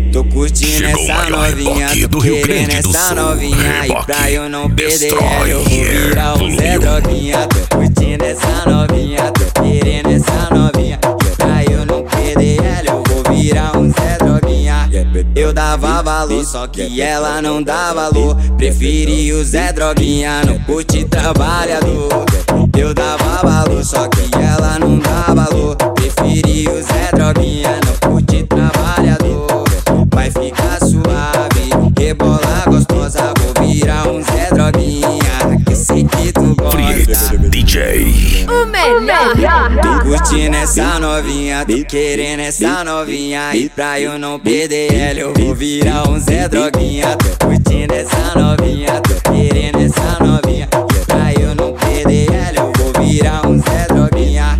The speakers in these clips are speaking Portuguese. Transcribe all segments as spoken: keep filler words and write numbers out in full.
Tô curtindo Chegou essa o maior novinha, reboque tô do Rio querendo Grande do essa Sul. novinha. E pra eu não perder ela, eu vou Destroyer virar um Zé Volume. Droguinha. Tô curtindo essa novinha, tô querendo essa novinha. E pra eu não perder ela, eu vou virar um Zé Droguinha. Eu dava valor, só que ela não dá valor. Preferi o Zé Droguinha, não curte trabalhador. Eu dava valor, só que ela não dá valor. Preferi o Zé Droguinha, não curte trabalhador. Vai ficar suave, rebola gostosa. Vou virar um Zé Droguinha, que sei que tu gosta. D J O melhor. Tô curtindo essa novinha, tô querendo essa novinha. E pra eu não perder ela, eu vou virar um Zé Droguinha. Tô curtindo essa novinha, tô querendo essa novinha. E pra eu não perder ela, eu vou virar um Zé Droguinha.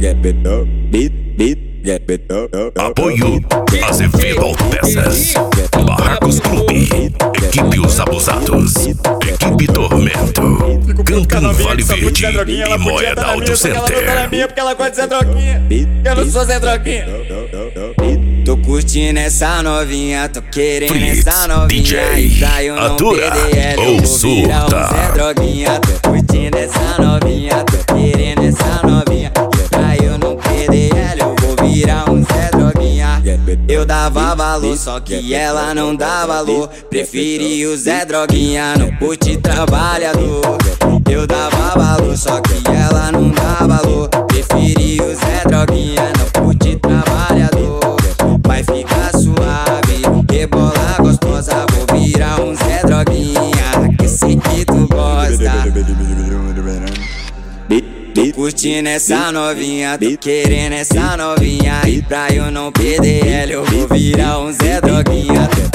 Apoio Azevedo Peças, Barracos Clube, Equipe Os Abusados, Equipe Tormento, Cancún Vale Verde e Moeda Auto Center. Porque ela gosta de Zé Droguinha, eu não sou Zé Droguinha. Tô curtindo essa novinha, tô querendo Fritz, essa novinha. D J, E pra eu não atura perder ela, eu ou vou virar um surta. Zé Droguinha. Tô curtindo essa novinha, tô querendo essa novinha. E pra eu não perder ela, eu vou virar um Zé Droguinha. Eu dava valor, só que ela não dá valor. Preferi o Zé Droguinha, não curte trabalhador. Eu dava valor, só que ela não dá valor. Preferi o Zé Droguinha, não curte trabalhador. Vai ficar suave, rebola gostosa. Vou virar um Zé Droguinha, que sei que tu gosta. Tô curtindo essa novinha, tô querendo essa novinha. E pra eu não perder ela, eu vou virar um Zé Droguinha.